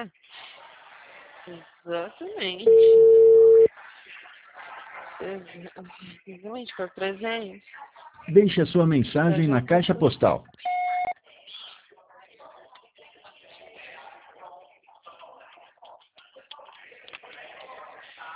É, exatamente. Exatamente, por presente. Deixe a sua Eu mensagem já na tô caixa postal